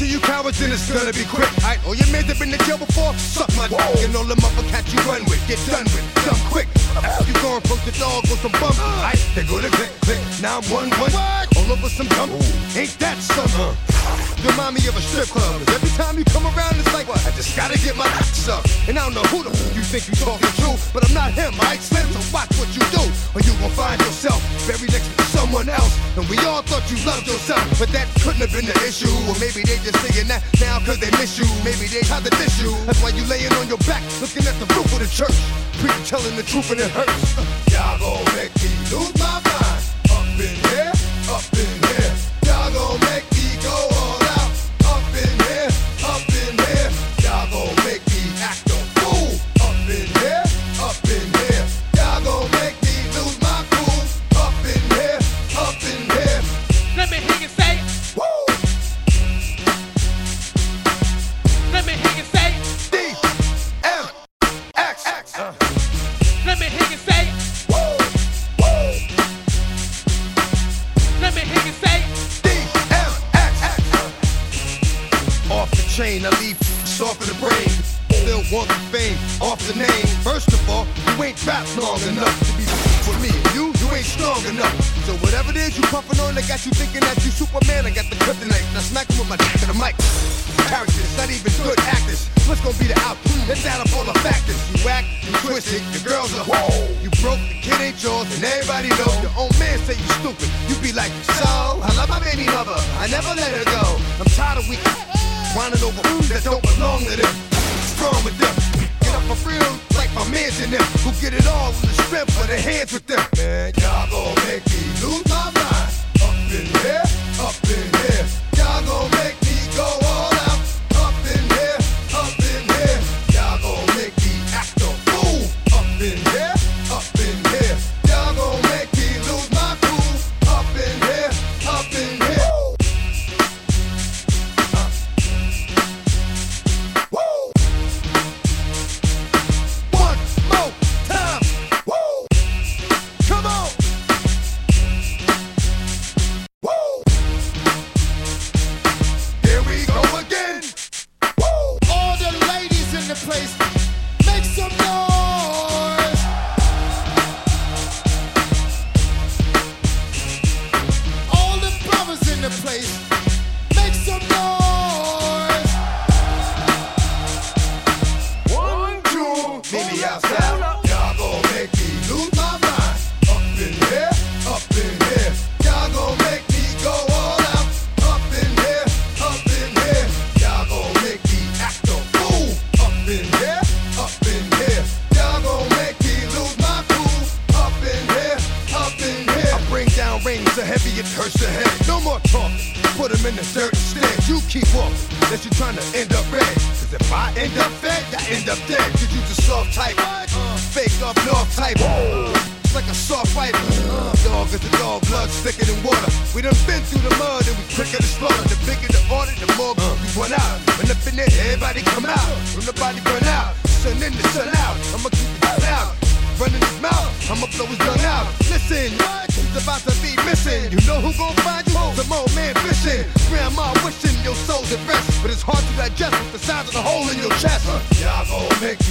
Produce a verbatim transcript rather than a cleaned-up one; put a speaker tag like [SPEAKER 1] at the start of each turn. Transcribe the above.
[SPEAKER 1] of you cowards, then it's gonna be quick. Alright, all your men that been to jail before, suck my dick. And all them other cats you run with, get done with, dumb quick. You gon' approach the dog with some bump. Alright, they go to click, click. Now I'm one, one. All over some dump. Ain't that something? You remind me of a strip club. Cause every time you come around, it's like, what? I just gotta get my ass up. And I don't know who the f you think you talking to, but I'm not him, alright, Slim? So watch what you do, or you gon' find yourself buried next to someone else. And we all thought you loved yourself, but that couldn't have been the issue. Or maybe they just saying that now cause they miss you. Maybe they tried to diss you. That's why you laying on your back, looking at the roof of the church. Preacher telling the truth and it hurts. Y'all gon' make me lose my mind. Up in here, up in here. Y'all gon' make me go all out. Up in here, up in here. Y'all gon' make me act a fool. Up in here, up in here. Y'all gon' make me lose my cool. Up in here, up in here.
[SPEAKER 2] Let me hear you say,
[SPEAKER 1] woo.
[SPEAKER 2] Let me hear you say,
[SPEAKER 1] D M X. Uh.
[SPEAKER 2] Let me hear you say,
[SPEAKER 1] Woo. Woo.
[SPEAKER 2] Let me hear you say,
[SPEAKER 1] D M X. Off the chain, I leave soft in the brain. Still want the fame, off the name. First of all, you ain't rapped long enough to be for me. You, you ain't strong enough. So whatever it is you puffin' on, that got you thinking that you Superman. I got the kryptonite. Now smack him with my dick to the mic. Characters, not even good actors. What's gonna be the outcome? Let's add up all the factors. You whack, you twisted, your girls are whoa. You broke, the kid ain't yours, and everybody know. Your own man say you stupid. You be like, so, I love my baby mother. I never let her go. I'm tired of weak whining over fools that don't belong to them. Strong with them. Get up for real, like my mans in them. Who get it all in the strength of their hands with them. Man, y'all gon' make me lose my mind. Up in here, up in here. Y'all gon' make me go all out. Up in here, up in here. Y'all gon' make me act a fool. Up in here, up in here. Y'all gon' make me lose my cool. Up in here, up in here. Uh. Woo! One more time. Woo! Come on. Woo! Here we go again. Woo!
[SPEAKER 3] All the ladies in the place, make some noise. All the brothers in the place, make some noise.
[SPEAKER 1] One, two, meet me outside. Y'all gon' make me lose my mind. Up in here, up in here. Y'all gon' make me go all out. Up in here, up in here. Y'all gon' make me act a fool. Up in here, up in here. Y'all gon' make me lose my cool. Up in here, up in here. I bring down rain so heavy it hurts the head. No more talking. Put him in the dirt instead. You keep walking, unless you're trying to end up red. Cause if I end up fed, I end up dead. Cause you just soft type, uh, fake up north type. Uh, it's like a soft fight. Uh, dog is a dog, blood thicker than water. We done been through the mud and we quicker to slaughter. The bigger the order, the more uh, we run out. When up in there, everybody come out. When the body burn out, sun in the sun out. I'ma keep it loud. Running his mouth, I'ma blow his gun out. Listen, he's about to be missing. You know who gon' find you? Some old man fishing. Grandma wishing your soul's at rest, but it's hard to digest with the size of the hole in your chest. Uh, y'all gon' make